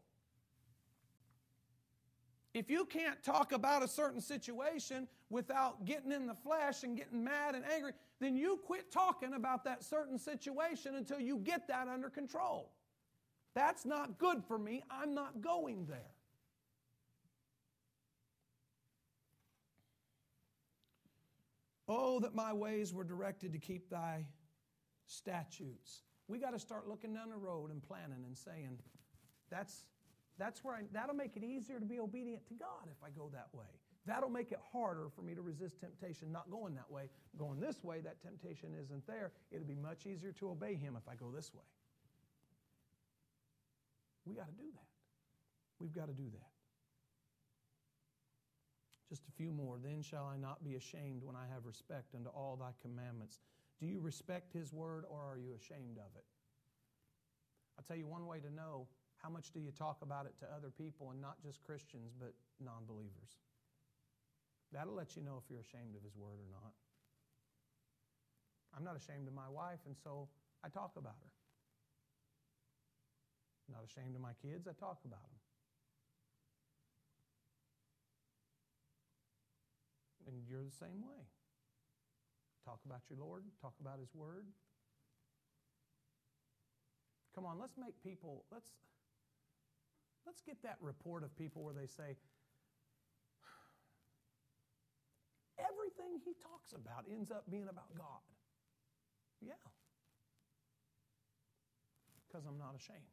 If you can't talk about a certain situation without getting in the flesh and getting mad and angry, then you quit talking about that certain situation until you get that under control. That's not good for me. I'm not going there. Oh, that my ways were directed to keep thy statutes. We got to start looking down the road and planning and saying, that's That's where I, that'll make it easier to be obedient to God if I go that way. That'll make it harder for me to resist temptation not going that way. Going this way, that temptation isn't there. It'll be much easier to obey Him if I go this way. We got to do that. We've got to do that. Just a few more. Then shall I not be ashamed when I have respect unto all thy commandments. Do you respect His word, or are you ashamed of it? I'll tell you one way to know. How much do you talk about it to other people, and not just Christians, but non-believers? That'll let you know if you're ashamed of His word or not. I'm not ashamed of my wife, and so I talk about her. I'm not ashamed of my kids, I talk about them. And you're the same way. Talk about your Lord, talk about His word. Come on, let's make people, let's... Let's get that report of people where they say, everything he talks about ends up being about God. Yeah. Because I'm not ashamed.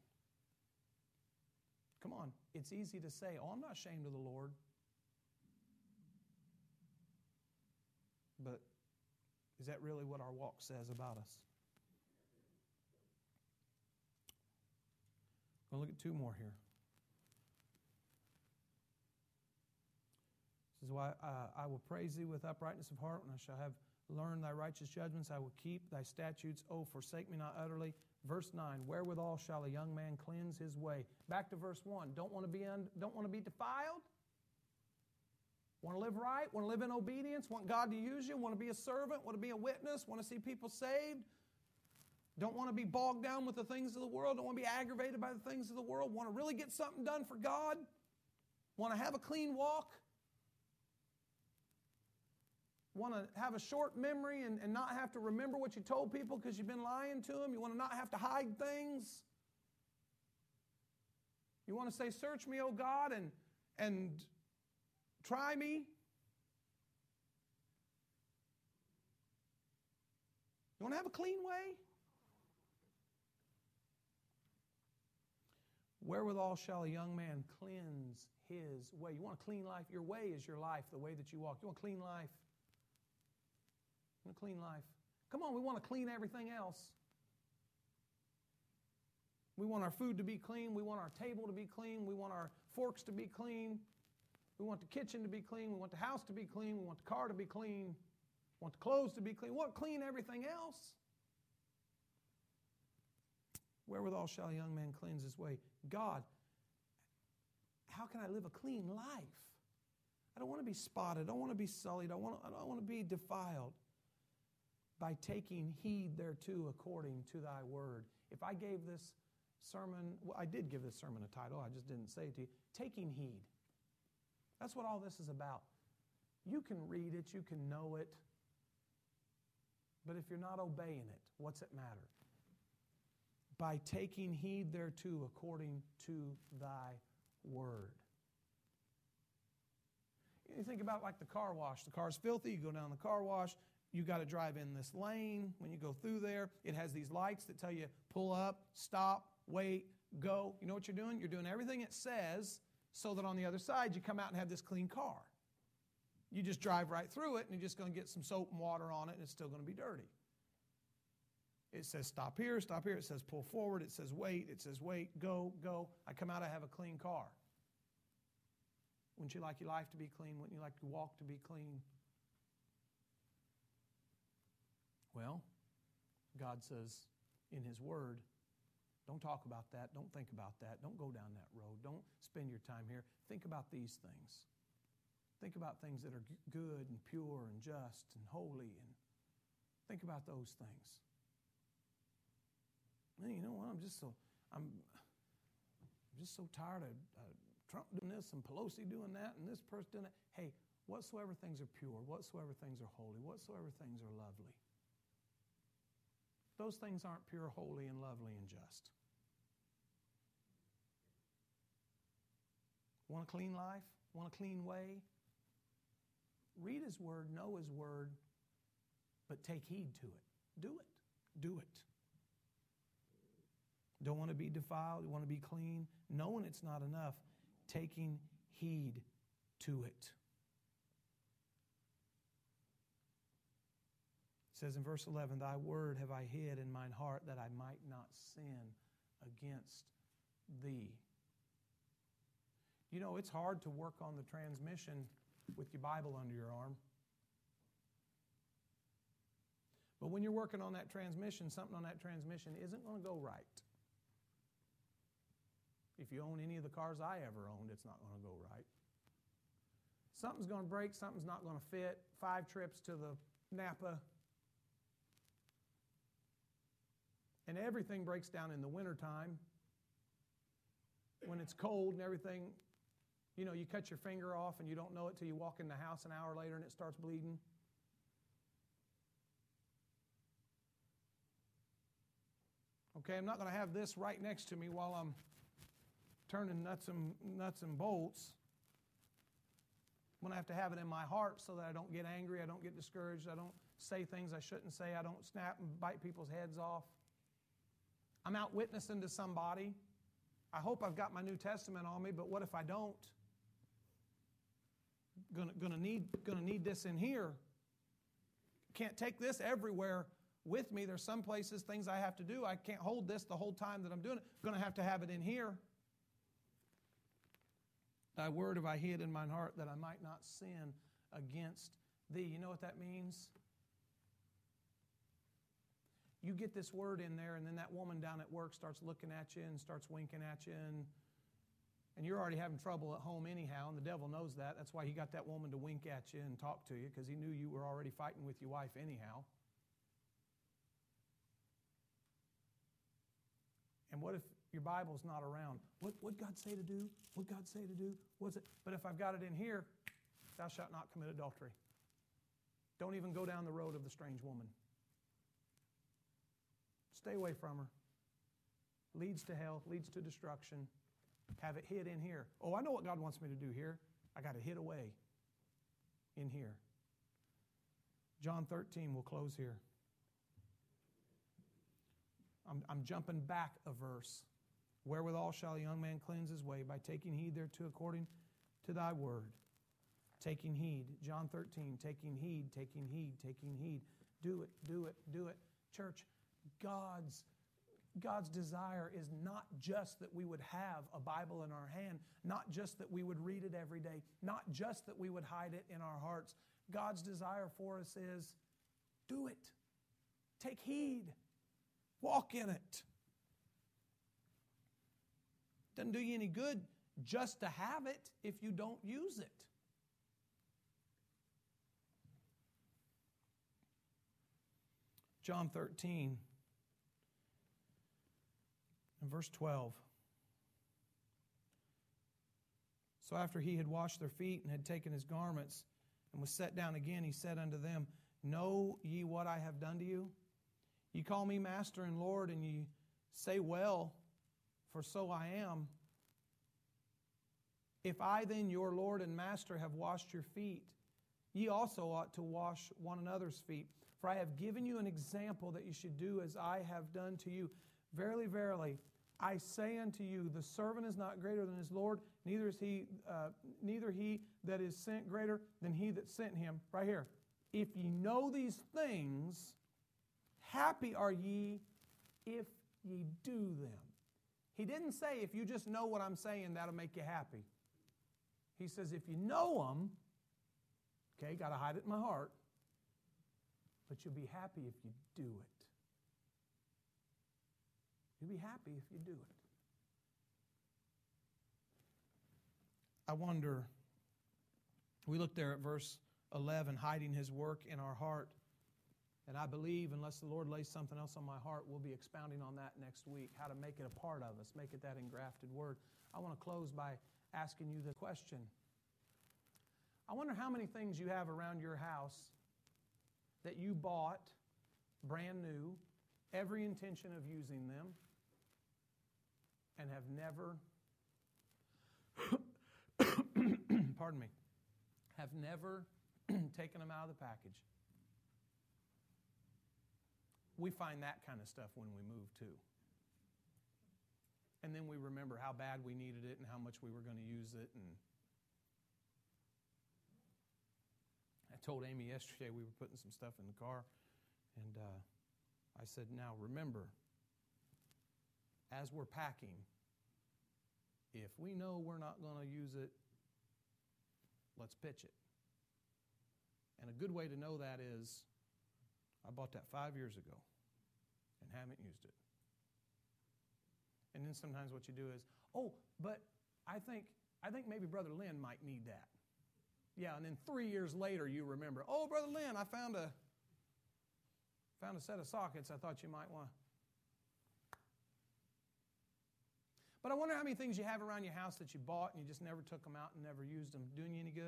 Come on, it's easy to say, oh, I'm not ashamed of the Lord. But is that really what our walk says about us? We'll look at two more here. This is why uh, I will praise thee with uprightness of heart when I shall have learned thy righteous judgments. I will keep thy statutes. Oh, forsake me not utterly. Verse nine, wherewithal shall a young man cleanse his way? Back to verse one. Don't want to be un, don't want to be defiled? Want to live right? Want to live in obedience? Want God to use you? Want to be a servant? Want to be a witness? Want to see people saved? Don't want to be bogged down with the things of the world? Don't want to be aggravated by the things of the world? Want to really get something done for God? Want to have a clean walk? Want to have a short memory and, and not have to remember what you told people because you've been lying to them? You want to not have to hide things? You want to say, search me, O God, and, and try me? You want to have a clean way? Wherewithal shall a young man cleanse his way? You want a clean life? Your way is your life, the way that you walk. You want a clean life? You want a clean life? Come on, we want to clean everything else. We want our food to be clean. We want our table to be clean. We want our forks to be clean. We want the kitchen to be clean. We want the house to be clean. We want the car to be clean. We want the clothes to be clean. We want to clean everything else. Wherewithal shall a young man cleanse his way? God, how can I live a clean life? I don't want to be spotted. I don't want to be sullied. I, want, I don't want to be defiled. By taking heed thereto according to thy word. If I gave this sermon, well, I did give this sermon a title, I just didn't say it to you. Taking heed. That's what all this is about. You can read it, you can know it, but if you're not obeying it, what's it matter? By taking heed thereto according to thy word. You think about like the car wash. The car's filthy, you go down the car wash, you got to drive in this lane. When you go through there, it has these lights that tell you pull up, stop, wait, go. You know what you're doing? You're doing everything it says so that on the other side you come out and have this clean car. You just drive right through it and you're just going to get some soap and water on it and it's still going to be dirty. It says stop here, stop here. It says pull forward. It says wait. It says wait, go, go. I come out, I have a clean car. Wouldn't you like your life to be clean? Wouldn't you like your walk to be clean? Well, God says in His Word, don't talk about that. Don't think about that. Don't go down that road. Don't spend your time here. Think about these things. Think about things that are good and pure and just and holy. And think about those things. man, you know what? I'm just so I'm, I'm just so tired of uh, Trump doing this and Pelosi doing that and this person doing that. Hey, whatsoever things are pure, whatsoever things are holy, whatsoever things are lovely. Those things aren't pure, holy, and lovely and just. Want a clean life? Want a clean way? Read His Word, know His Word, but take heed to it. Do it. Do it. Don't want to be defiled. You want to be clean. Knowing it's not enough. Taking heed to it. It says in verse eleven, Thy word have I hid in mine heart that I might not sin against Thee. You know, it's hard to work on the transmission with your Bible under your arm. But when you're working on that transmission, something on that transmission isn't going to go right. If you own any of the cars I ever owned, it's not going to go right. Something's going to break, something's not going to fit. Five trips to the Napa. And everything breaks down in the wintertime. When it's cold and everything, you know, you cut your finger off and you don't know it till you walk in the house an hour later and it starts bleeding. Okay, I'm not going to have this right next to me while I'm turning nuts and nuts and bolts. I'm going to have to have it in my heart so that I don't get angry, I don't get discouraged, I don't say things I shouldn't say, I don't snap and bite people's heads off. I'm out witnessing to somebody. I hope I've got my New Testament on me, but what if I don't? Gonna, gonna need, gonna need this in here. Can't take this everywhere with me. There's some places, things I have to do. I can't hold this the whole time that I'm doing it. I'm gonna have to have it in here. Thy word have I hid in mine heart that I might not sin against Thee. You know what that means? You get this word in there, and then that woman down at work starts looking at you and starts winking at you, and, and you're already having trouble at home anyhow, and the devil knows that. That's why he got that woman to wink at you and talk to you, because he knew you were already fighting with your wife anyhow. And what if your Bible's not around? What would God say to do? What God say to do? What's it? But if I've got it in here, thou shalt not commit adultery. Don't even go down the road of the strange woman. Stay away from her. Leads to hell, leads to destruction. Have it hid in here. Oh, I know what God wants me to do here. I got it hid away in here. John thirteen, we'll close here. I'm, I'm jumping back a verse. Wherewithal shall a young man cleanse his way? By taking heed thereto according to thy word. Taking heed. John thirteen, taking heed, taking heed, taking heed. Do it, do it, do it. Church, God's, God's desire is not just that we would have a Bible in our hand, not just that we would read it every day, not just that we would hide it in our hearts. God's desire for us is, do it. Take heed. Walk in it. Doesn't do you any good just to have it if you don't use it. John thirteen and verse twelve. So after he had washed their feet and had taken his garments and was set down again, he said unto them, Know ye what I have done to you? Ye call me Master and Lord, and ye say, Well, for so I am. If I then, your Lord and Master, have washed your feet, ye also ought to wash one another's feet. For I have given you an example that you should do as I have done to you. Verily, verily, I say unto you, the servant is not greater than his Lord, neither is he, uh, neither he that is sent greater than he that sent him. Right here. If ye know these things, happy are ye if ye do them. He didn't say if you just know what I'm saying, that'll make you happy. He says if you know them, okay, got to hide it in my heart, but you'll be happy if you do it. You'll be happy if you do it. I wonder, we look there at verse eleven, hiding his work in our heart. And I believe, unless the Lord lays something else on my heart, we'll be expounding on that next week, how to make it a part of us, make it that engrafted word. I want to close by asking you the question. I wonder how many things you have around your house that you bought brand new, every intention of using them, and have never, pardon me, have never taken them out of the package. We find that kind of stuff when we move too. And then we remember how bad we needed it and how much we were going to use it. And I told Amy yesterday, we were putting some stuff in the car, and uh, I said, now remember, as we're packing, if we know we're not going to use it, let's pitch it. And a good way to know that is, I bought that five years ago and haven't used it. And then sometimes what you do is, oh, but I think I think maybe Brother Lynn might need that. Yeah, and then three years later you remember, oh, Brother Lynn, I found a found a set of sockets I thought you might want. But I wonder how many things you have around your house that you bought and you just never took them out and never used them. Doing you any good?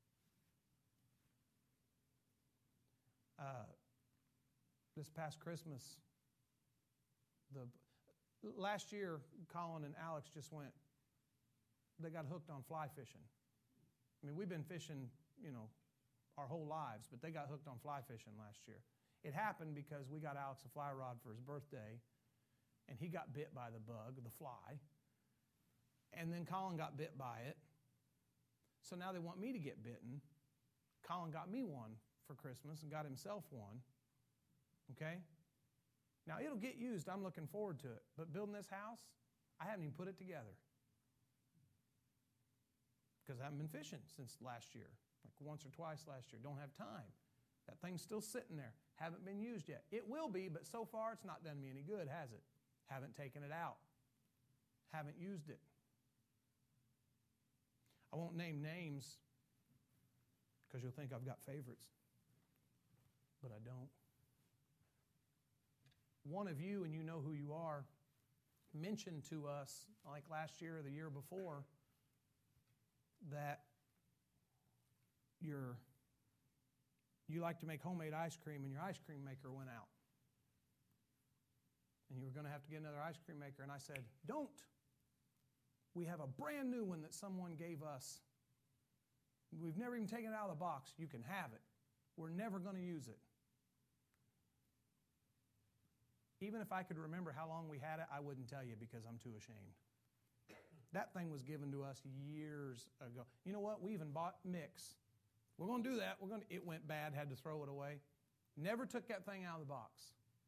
Uh, this past Christmas, the last year, Colin and Alex just went, they got hooked on fly fishing. I mean, we've been fishing, you know, our whole lives, but they got hooked on fly fishing last year. It happened because we got Alex a fly rod for his birthday, and he got bit by the bug, the fly, and then Colin got bit by it. So now they want me to get bitten. Colin got me one for Christmas and got himself one. Okay? Now, it'll get used. I'm looking forward to it. But building this house, I haven't even put it together. Because I haven't been fishing since last year. Like once or twice last year. Don't have time. That thing's still sitting there. Haven't been used yet. It will be, but so far it's not done me any good, has it? Haven't taken it out. Haven't used it. I won't name names because you'll think I've got favorites. But I don't. One of you, and you know who you are, mentioned to us, like last year or the year before, that you're, you like to make homemade ice cream and your ice cream maker went out. And you were going to have to get another ice cream maker. And I said, don't. We have a brand new one that someone gave us. We've never even taken it out of the box. You can have it. We're never going to use it. Even if I could remember how long we had it, I wouldn't tell you because I'm too ashamed. That thing was given to us years ago. You know what? We even bought mix. We're going to do that. We're going to, it went bad, had to throw it away. Never took that thing out of the box.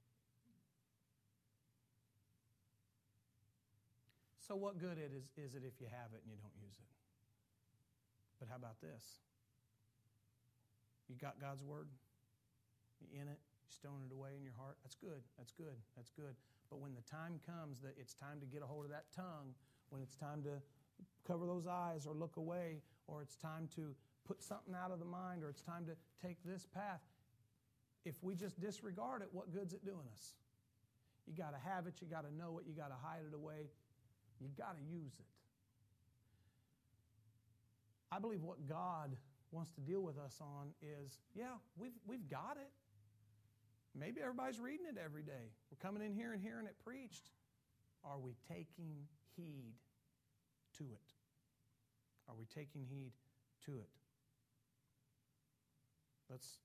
So what good it is, is it if you have it and you don't use it? But how about this? You got God's Word? You in it? You stowing it away in your heart? That's good. That's good. That's good. But when the time comes that it's time to get a hold of that tongue, when it's time to cover those eyes or look away, or it's time to put something out of the mind, or it's time to take this path, if we just disregard it, what good's it doing us? You got to have it. You got to know it. You got to hide it away. You got to use it. I believe what God wants to deal with us on is, yeah, we've we've got it. Maybe everybody's reading it every day. We're coming in here and hearing it preached. Are we taking heed to it? Are we taking heed to it? Let's,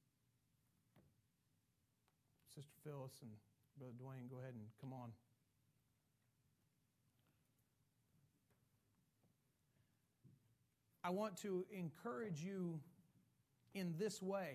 Sister Phyllis and Brother Dwayne, go ahead and come on. I want to encourage you in this way.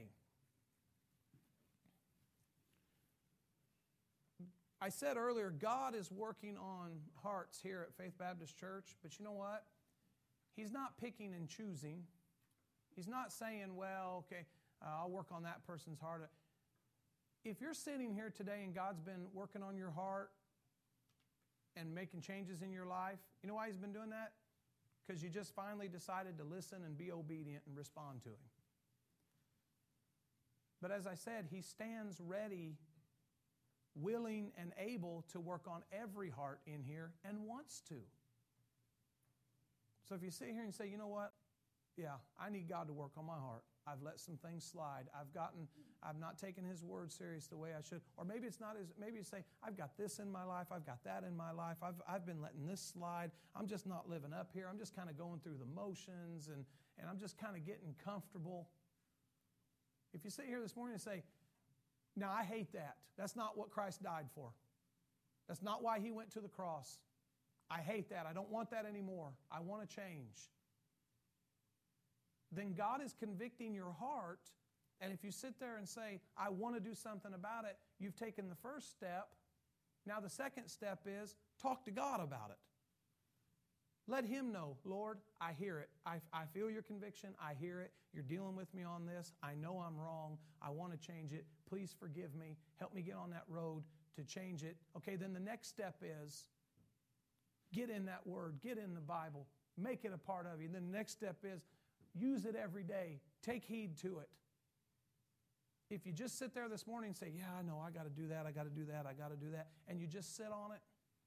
I said earlier, God is working on hearts here at Faith Baptist Church, but you know what? He's not picking and choosing. He's not saying, well, okay, uh, I'll work on that person's heart. If you're sitting here today and God's been working on your heart and making changes in your life, you know why He's been doing that? Because you just finally decided to listen and be obedient and respond to Him. But as I said, He stands ready, willing and able to work on every heart in here and wants to. So if you sit here and say, you know what? Yeah, I need God to work on my heart. I've let some things slide. I've gotten, I've not taken His word serious the way I should. Or maybe it's not as, maybe you say, I've got this in my life. I've got that in my life. I've, I've been letting this slide. I'm just not living up here. I'm just kind of going through the motions and, and I'm just kind of getting comfortable. If you sit here this morning and say, no, I hate that. That's not what Christ died for. That's not why He went to the cross. I hate that. I don't want that anymore. I want to change. Then God is convicting your heart, and if you sit there and say, I want to do something about it, you've taken the first step. Now the second step is talk to God about it. Let Him know, Lord, I hear it. I, I feel your conviction. I hear it. You're dealing with me on this. I know I'm wrong. I want to change it. Please forgive me. Help me get on that road to change it. Okay, then the next step is get in that Word. Get in the Bible. Make it a part of you. And then the next step is use it every day. Take heed to it. If you just sit there this morning and say, yeah, I know, I got to do that, I got to do that, I got to do that, and you just sit on it,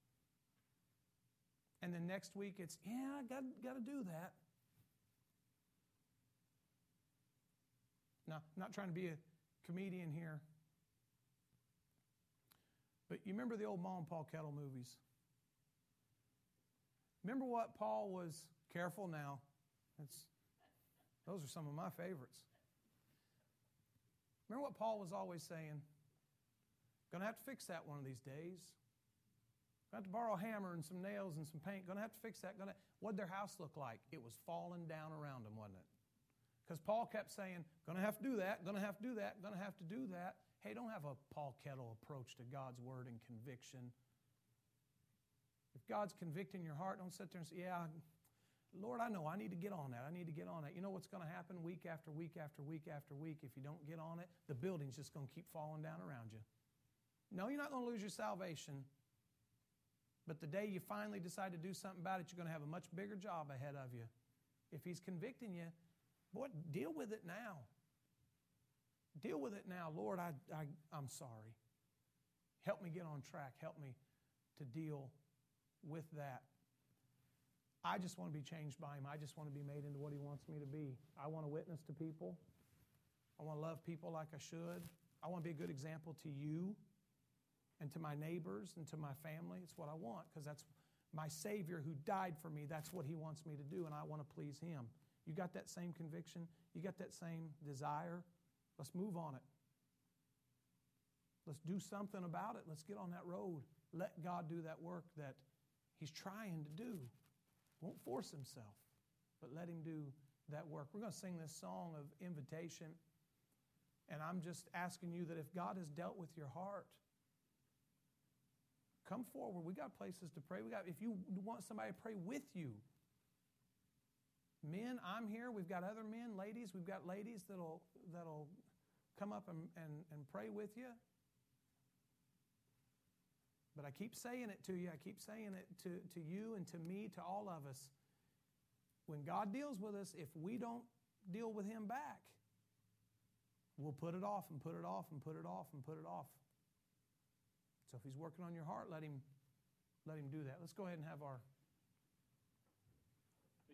and then next week it's, yeah, I got, got to do that. Now, I'm not trying to be a comedian here, but you remember the old Ma and Paul Kettle movies? Remember what Paul was, careful now, it's, those are some of my favorites. Remember what Paul was always saying? Going to have to fix that one of these days. Going to have to borrow a hammer and some nails and some paint. Going to have to fix that. Going to, what'd their house look like? It was falling down around them, wasn't it? Because Paul kept saying, going to have to do that, going to have to do that, going to have to do that. Hey, don't have a Paul Kettle approach to God's Word and conviction. If God's convicting your heart, don't sit there and say, yeah, Lord, I know I need to get on that. I need to get on that. You know what's going to happen week after week after week after week if you don't get on it? The building's just going to keep falling down around you. No, you're not going to lose your salvation. But the day you finally decide to do something about it, you're going to have a much bigger job ahead of you. If He's convicting you, boy, deal with it now. Deal with it now. Lord, I, I, I'm sorry. Help me get on track. Help me to deal with that. I just want to be changed by Him. I just want to be made into what He wants me to be. I want to witness to people. I want to love people like I should. I want to be a good example to you and to my neighbors and to my family. It's what I want because that's my Savior who died for me. That's what He wants me to do, and I want to please Him. You got that same conviction? You got that same desire? Let's move on it. Let's do something about it. Let's get on that road. Let God do that work that He's trying to do. Won't force Himself, but let Him do that work. We're going to sing this song of invitation, and I'm just asking you that if God has dealt with your heart, come forward. We got places to pray. We got. If you want somebody to pray with you, men, I'm here. We've got other men, ladies. We've got ladies that'll that'll come up and, and, and pray with you. But I keep saying it to you. I keep saying it to, to you and to me, to all of us. When God deals with us, if we don't deal with Him back, we'll put it off and put it off and put it off and put it off. So if He's working on your heart, let Him, let Him do that. Let's go ahead and have our